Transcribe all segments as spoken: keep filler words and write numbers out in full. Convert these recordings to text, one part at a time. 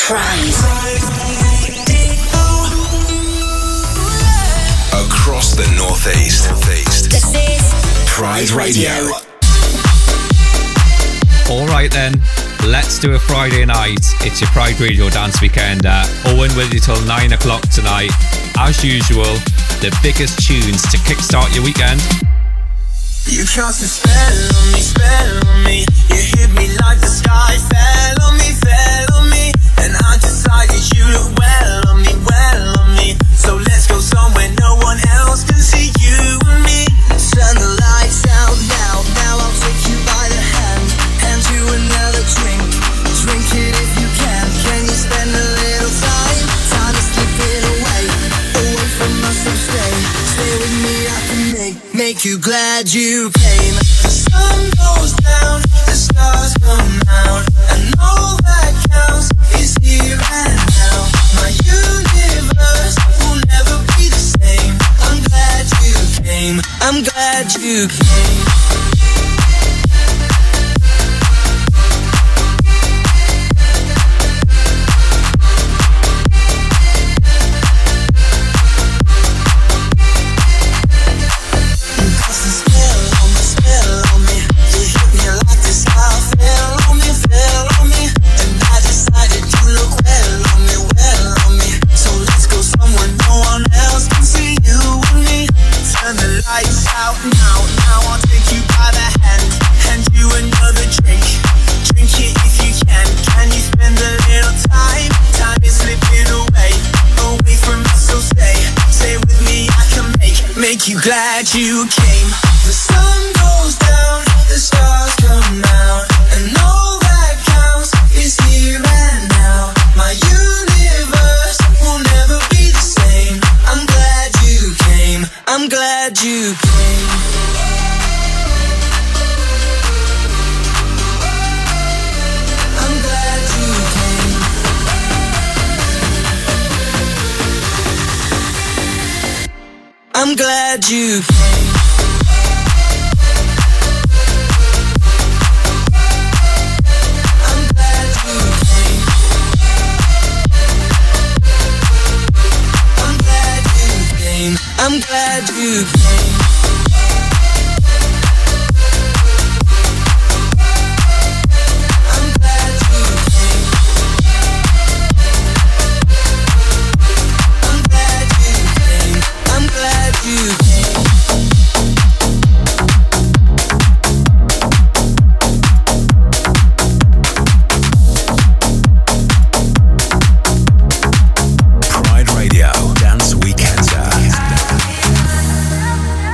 Pride. Across the Northeast. Northeast. This is Pride Radio. Alright then, let's do a Friday night. It's your Pride Radio Dance Weekend. Uh, Owen with you till nine o'clock tonight. As usual, the biggest tunes to kickstart your weekend. You cast a spell on me, spell on me. You hit me like the sky fell on me, fell on me. And I decided you look well on me, well on me. So let's go somewhere no one else can see you and me. Turn the lights out now, now I'll take you by the hand. Hand you another drink, drink it if you can. Can you spend a little time? Time is slipping away, away from us, so stay. Stay with me, I can make, make you glad you came. The sun goes down, the stars come out, and all that counts is here and now. My universe will never be the same. I'm glad you came, I'm glad you came. You glad you came. The sun goes down, the stars come out, and all that counts is here and now. My universe will never be the same. I'm glad you came, I'm glad you came. I'm glad you came. I'm glad you came. I'm glad you came. I'm glad you came. I'm glad you came. Pride Radio Dance Weekender.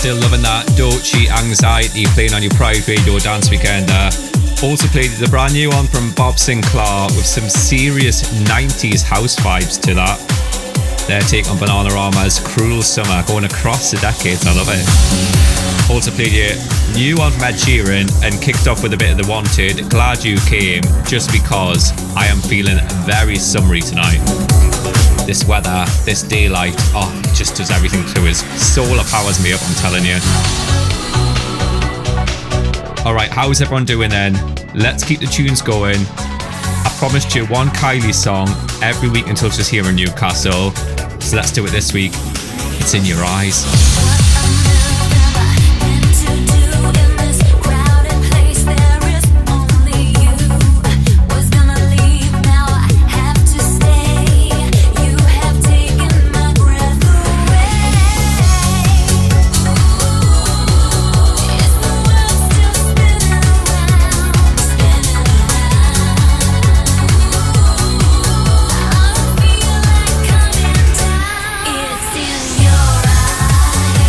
Still loving that Dolce Anxiety playing on your Pride Radio Dance Weekender. Also played the brand new one from Bob Sinclair with some serious nineties house vibes to that. Their take on Bananarama's Cruel Summer, going across the decades. I love it. Also played your new one from Ed Sheeran and kicked off with a bit of The Wanted, Glad You Came, just because I am feeling very summery tonight. This weather, this daylight, oh, it just does everything to us. Solar powers me up, I'm telling you. Alright, how's everyone doing then? Let's keep the tunes going. I promised you one Kylie song every week until she's here in Newcastle. So let's do it this week. It's In Your Eyes. It's in your eyes.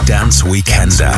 Dance Weekender.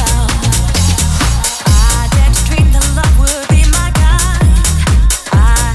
I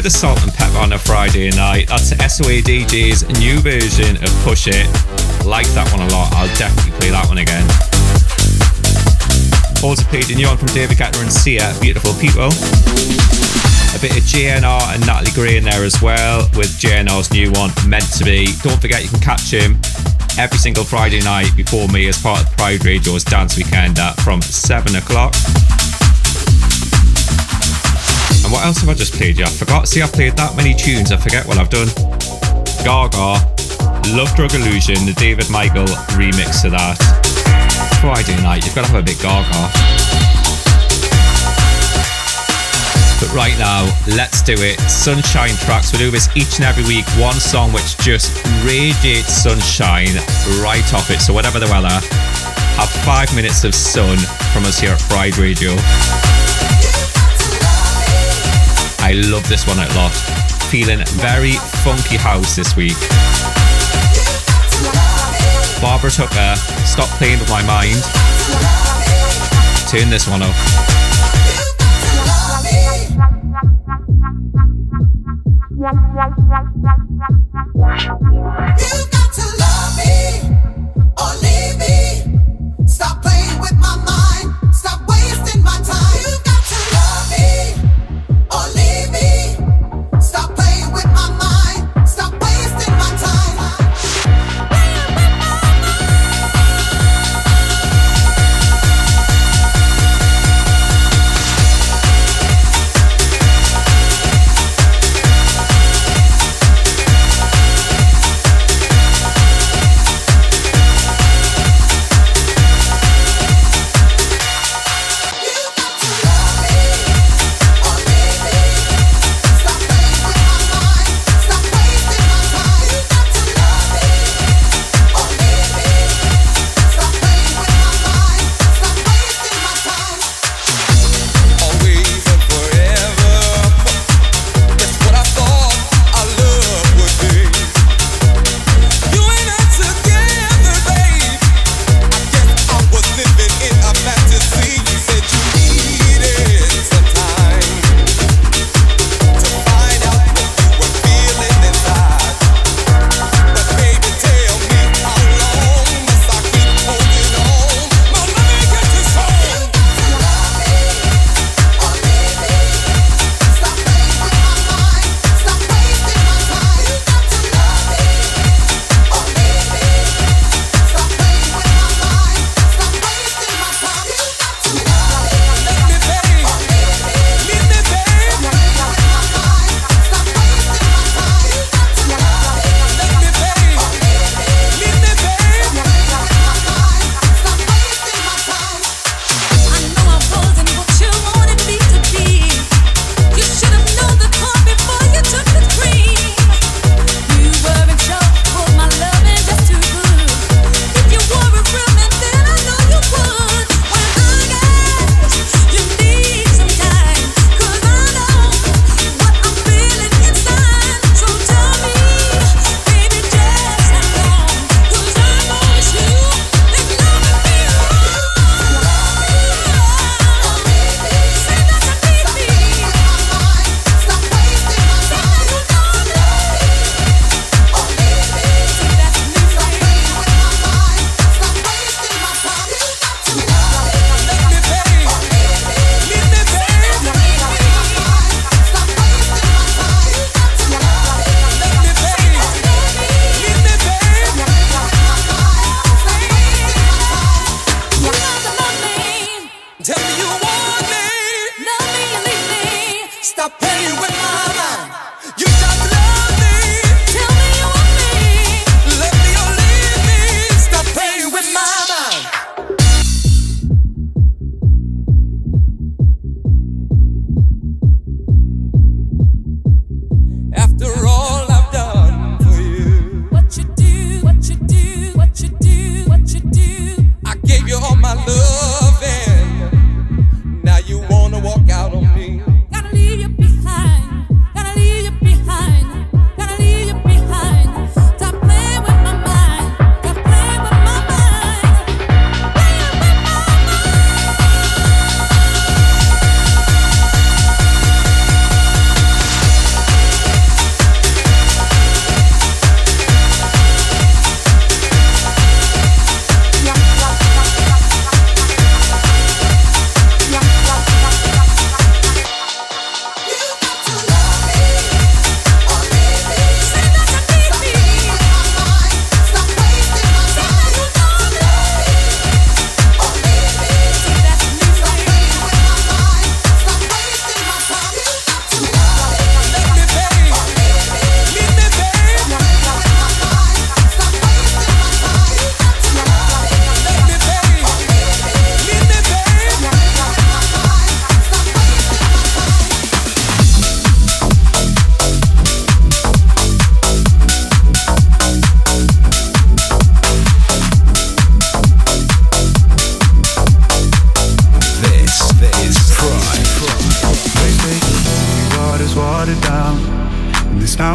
of salt and pepper on a Friday night. That's S O A D J's new version of Push It. Like that one a lot. I'll definitely play that one again. Also played a new one from David Guetta and Sia, Beautiful People. A bit of J N R and Natalie Gray in there as well, with J N R's new one, Meant to Be. Don't forget you can catch him every single Friday night before me as part of Pride Radio's Dance Weekend uh, from seven o'clock. And what else have I just played? Yeah, I forgot. See, I've played that many tunes, I forget what I've done. Gaga, Love Drug Illusion, the David Michael remix of that. Friday night, you've got to have a bit Gaga. But right now, let's do it. Sunshine Tracks. We do this each and every week. One song which just radiates sunshine right off it. So whatever the weather, have five minutes of sun from us here at Pride Radio. I love this one a lot. Feeling very funky house this week. Barbara Tucker, Stop Playing With My Mind. Turn this one up. You've got to love me or leave me. Stop playing with my mind. Stop wasting my time. You've got to love me or leave me. Stop playing with my mind. Stop wasting my time.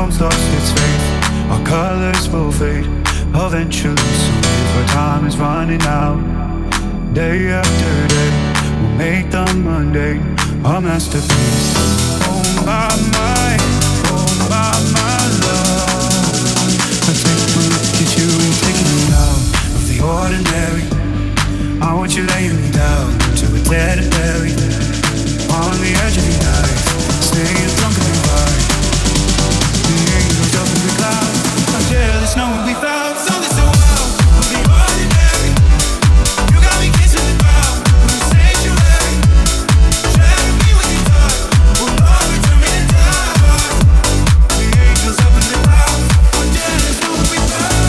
snows lost its faith, our colors will fade eventually. So if our time is running out, day after day, we'll make the mundane a masterpiece. Oh my, my, oh my, my love, I take one look at you and taking me out of the ordinary. I want you laying me down to a dead and buried on the edge of the night, staying drunk and right. The angels up in the clouds, I'm jealous knowing we found something so wild of the ordinary. You got me kissing the ground from the sanctuary. Shatter me with your touch, will love return me to dust. The angels up in the clouds, I'm jealous knowing we found.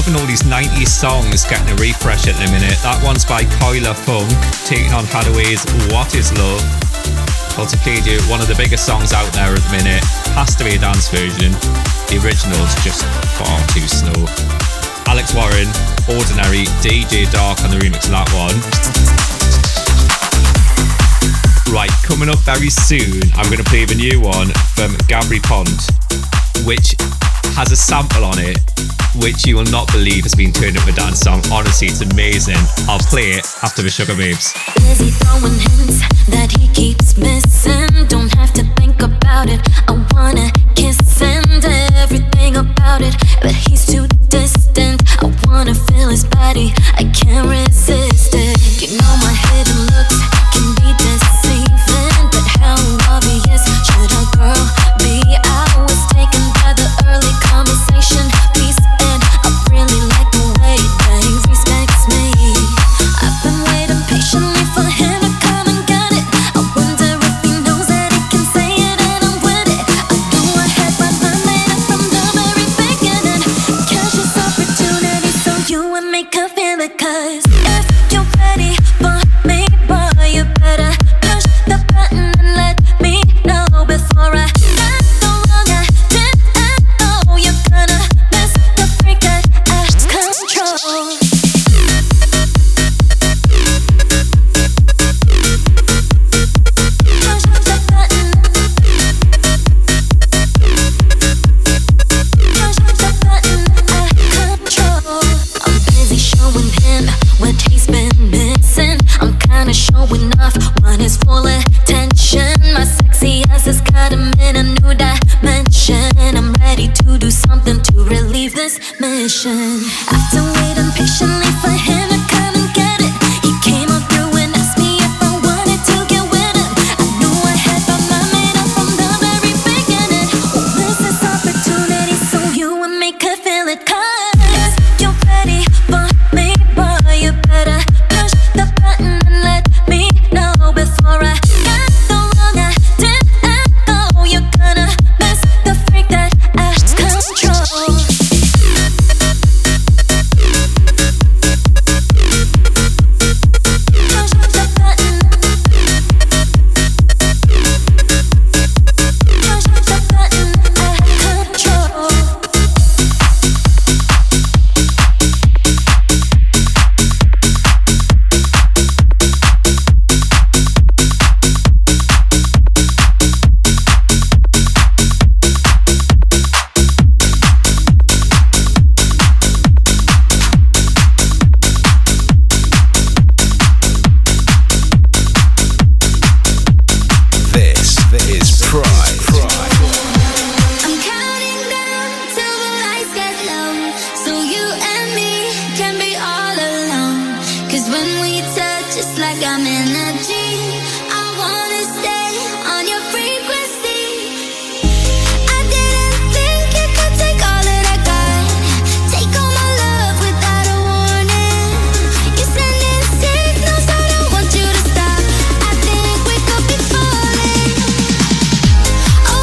loving all these nineties songs getting a refresh at the minute. That one's by Kyla Funk, taking on Hathaway's What Is Love. Also played you one of the biggest songs out there at the minute. Has to be a dance version. The original's just far too slow. Alex Warren, Ordinary, D J Dark on the remix of that one. Right, coming up very soon, I'm going to play the new one from Gabri Ponte, which has a sample on it, which you will not believe has been turned into a dance song. Honestly, it's amazing. I'll play it after the Sugar Babes. Busy throwing hints that he keeps missing. Don't have to think about it. I wanna kiss and everything about it, but he's too distant. I wanna feel his body. I can't resist it. You know my hidden looks can be deceiving, but how obvious should a girl be? I was taken by the early conversation piece, and I really like the way that he respects me. I've been waiting patiently for him to come and get it. I wonder if he knows that he can say it and I'm with it. I knew I had my mind made up from the very beginning. Catch this opportunity so you and me can feel it, 'cause if you're ready for me, boy, you better push the button and let me know before I got the wrong idea. Oh, you're gonna miss the freak that has control. Showing off, want his full attention. My sexy ass has got him in a new dimension. I'm ready to do something to relieve this mission. After waiting patiently for him to come and get it, he came on through and asked me if I wanted to get with him. I knew I had my mind made up from the very beginning. Well, this is opportunity so you and me could feel it, 'cause you're ready for me, boy, you better push the button and let me know before I got the wrong idea. Oh, you're gonna miss the freak that has control. Oh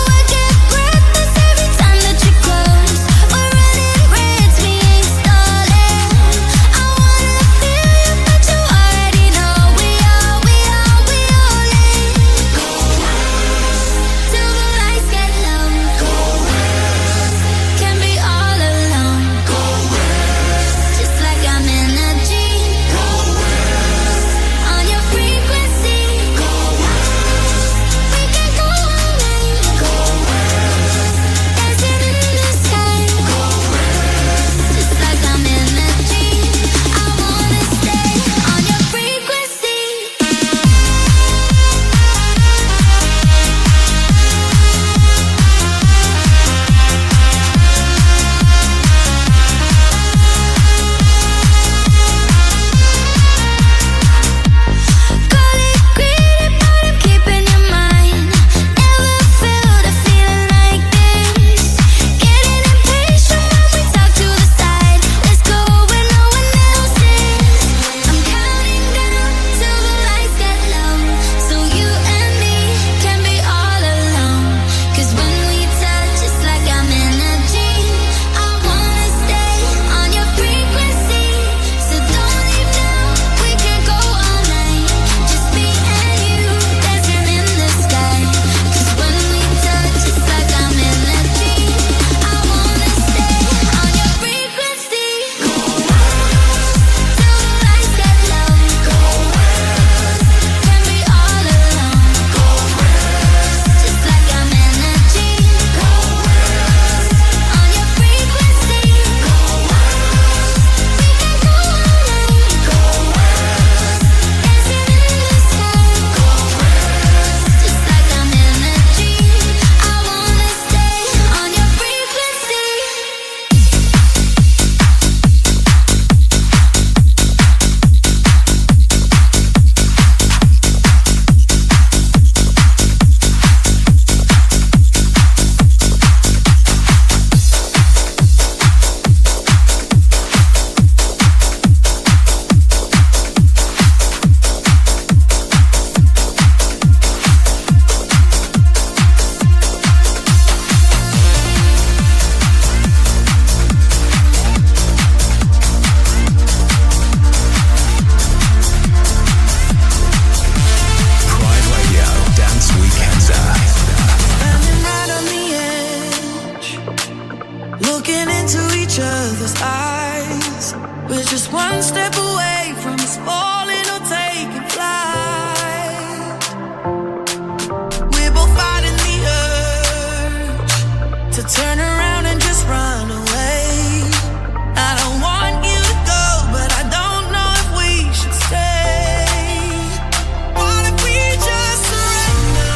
just one step away from us falling or taking flight. We're both fighting the urge to turn around and just run away. I don't want you to go, but I don't know if we should stay. What if we just surrender?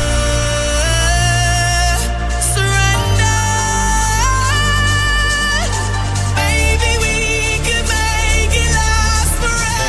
Surrender. Baby, we can make it last forever.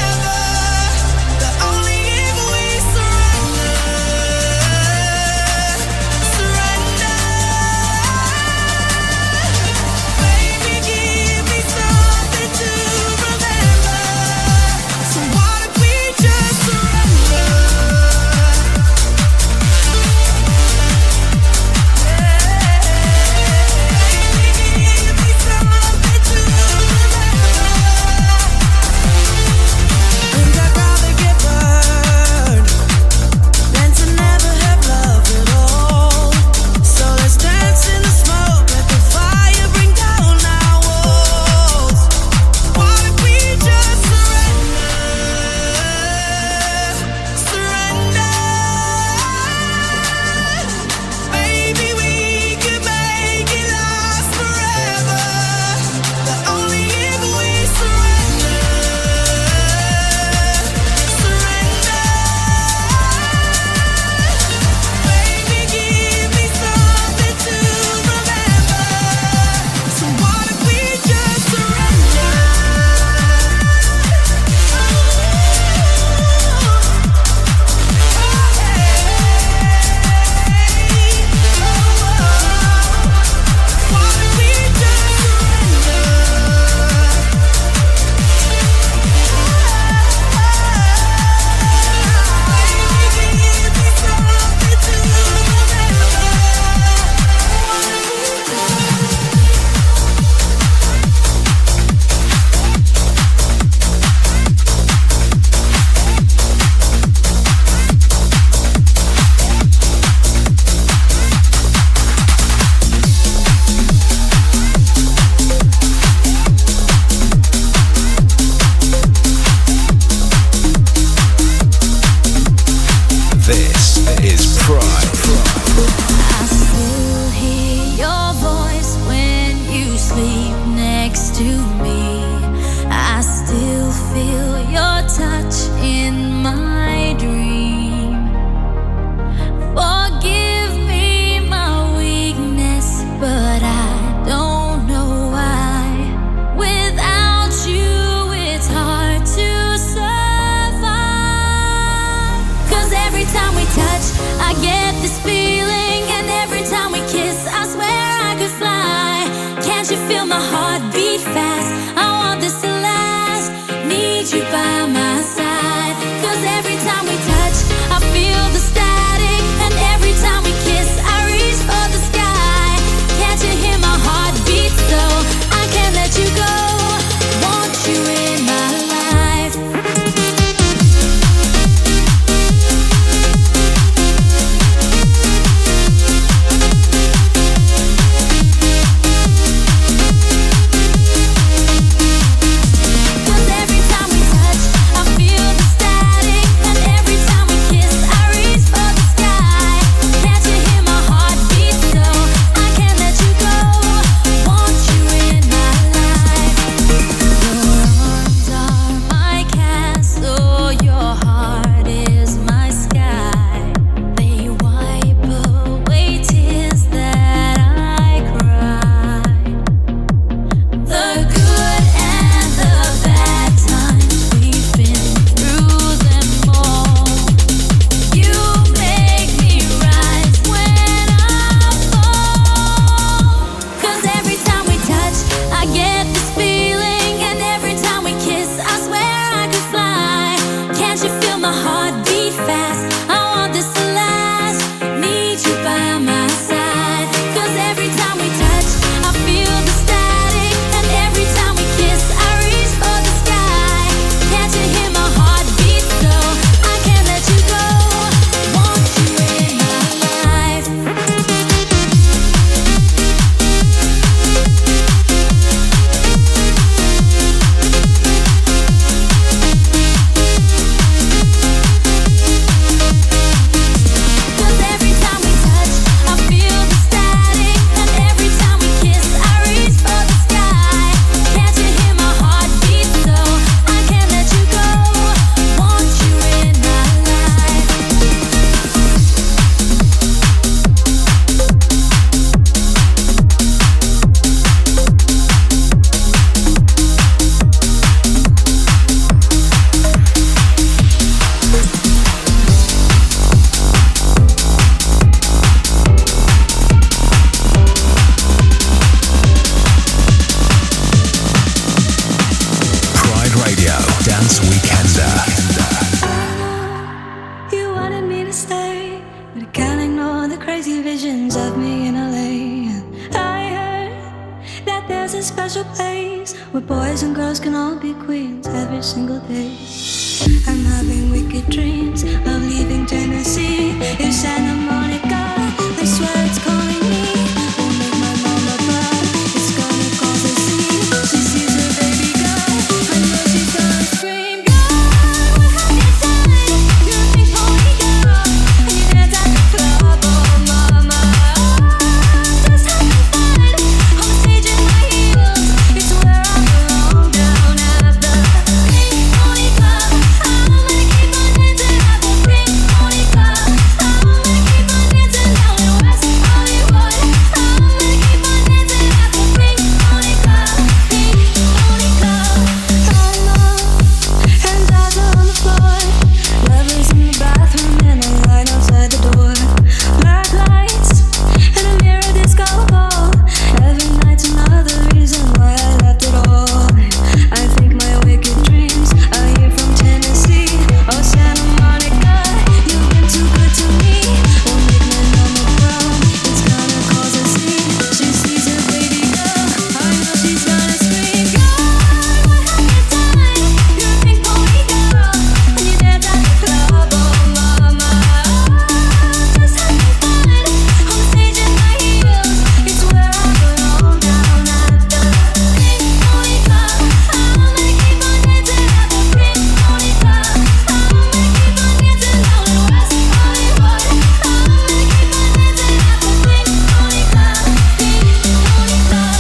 visions of me in L A. And I heard that there's a special place where boys and girls can all be queens every single day. I'm having wicked dreams of leaving Tennessee. In Santa Monica, I swear it's calling me. Won't make my mama proud, it's gonna cause a scene. She sees her baby girl, I know she's gonna scream. Girl, what have you done? You're a big pony girl, and you dance at the club, oh mama. Just having fun, on stage in my heels. It's where I belong, down at the Pink Pony Club. I'm gonna keep on dancing at the Pink Pony Club. I'm gonna keep on dancing down in West Hollywood. I'm gonna keep on dancing at the Pink Pony Club. Pink Pony Club. I'm up, hands out on the floor. Lovers in the bathroom and a line outside the door. Black lights and a mirror disco ball. Every night's another reason why I left it all. I think my wicked dreams are here from Tennessee. Oh, Santa Monica, you've been too good to me. Won't make my mama proud, it's gonna cause a scene. She sees her baby girl, I know she's gonna scream. Girl, what have you done? You're a pink pony girl, and you dance at the club, oh mama. Just having fun, on stage in my heels. It's where I belong, down at the Pink Pony Club. I'm gonna keep on dancing at the Pink Pony Club. I'm gonna keep on dancing down in West Hollywood. I'm gonna keep on dancing at the Pink Pony Club. Pink Pony Club.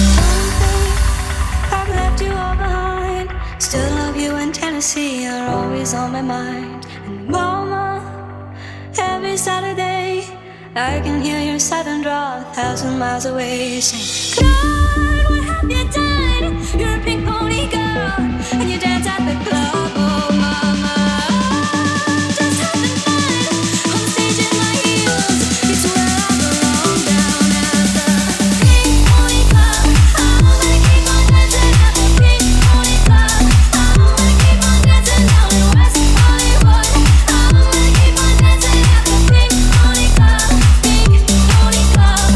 I've left you all behind. Still love you in Tennessee. You're always on my mind. And mama, every Saturday I can hear your southern drawl a thousand miles away. Say, God, what have you done? You're a pink pony girl, and you dance at the club, oh mama. Just having fun, on stage in my heels. It's where I belong, down at the Pink Pony Club. I'm gonna keep on dancing at the Pink Pony Club. I'm gonna keep on dancing down in West Hollywood. I'm gonna keep on dancing at the Pink Pony Club. Pink Pony Club.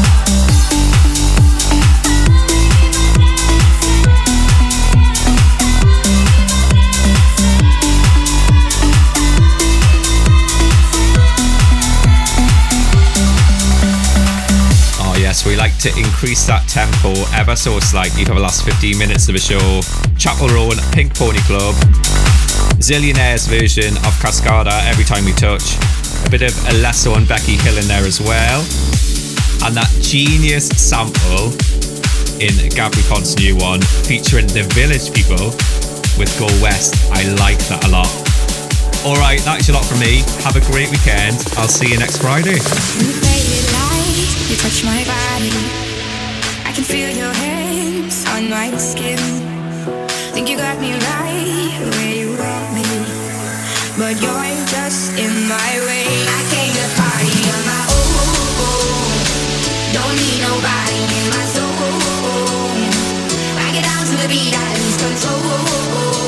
Oh yes, we like to increase that tempo ever so slightly for the last fifteen minutes of the show. Chapel Roan, Pink Pony Club. Zillionaire's version of Cascada, Every Time We Touch. A bit of Alesso and Becky Hill in there as well. And that genius sample in Gabri Ponce's new one, featuring the Village People with Go West. I like that a lot. Alright, that's a lot from me. Have a great weekend. I'll see you next Friday. You faded light, you touch my body. I can feel your hands on my skin. Think you got me right where you want me, but you're just in my way. I came to party on my own. Don't need nobody in my soul. I get down to the beat, I lose control.